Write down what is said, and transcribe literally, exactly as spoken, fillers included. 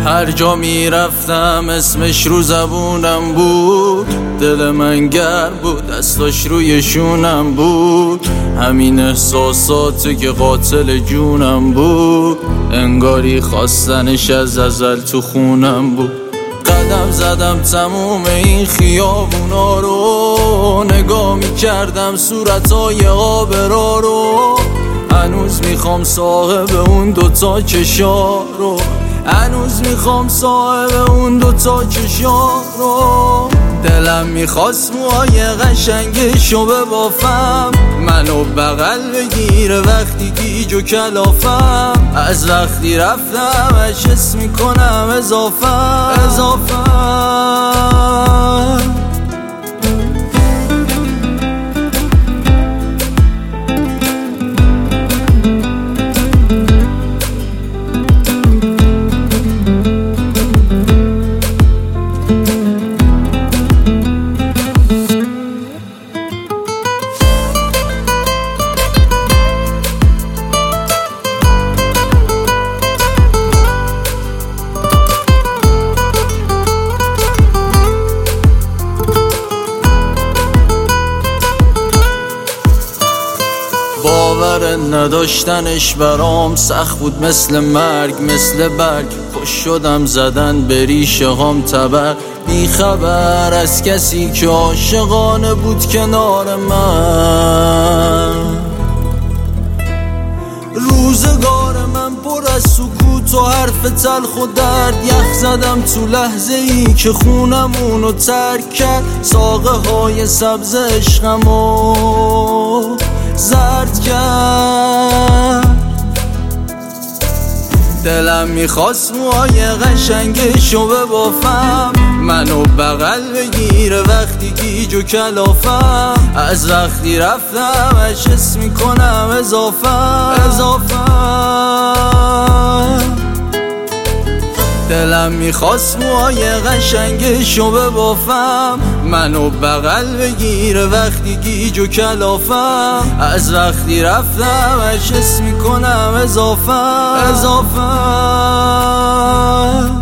هر جا میرفتم اسمش رو زبونم بود، دل من گرم بود دستاش روی شونم بود، همین احساساته که قاتل جونم بود، انگاری خواستنش از ازل تو خونم بود. قدم زدم تموم این خیابونا رو، نگاه میکردم صورتای آبرا رو، هنوز میخوام صاحب اون دوتا چشا رو، هنوز میخوام صاحب اون دوتا چشا رو. دلم میخواست موهای قشنگشو ببافم، منو بغل بگیره وقتی گیج و کلافم، از وقتی رفتم احساس میکنم اضافم اضافم. باور نداشتنش برام سخت بود مثل مرگ، مثل برگ خوش شدم زدن به ریشه هام تبر، بی خبر از کسی که عاشقانه بود کنار من. روزگار من پر از سکوت و حرف تلخ و درد، یخ زدم تو لحظه ای که خونمونو ترک کرد، ساقه های سبز عشقمو زرد کرد. دلم میخواست موهای قشنگشو ببافم، منو بغل بگیره وقتی گیج و کلافم، از وقتی رفتم احساس میکنم اضافم اضافم. دلم میخواست موهای قشنگشو ببافم، منو بغل بگیره وقتی گیج و کلافم، از وقتی رفتم احساس میکنم اضافم اضافم.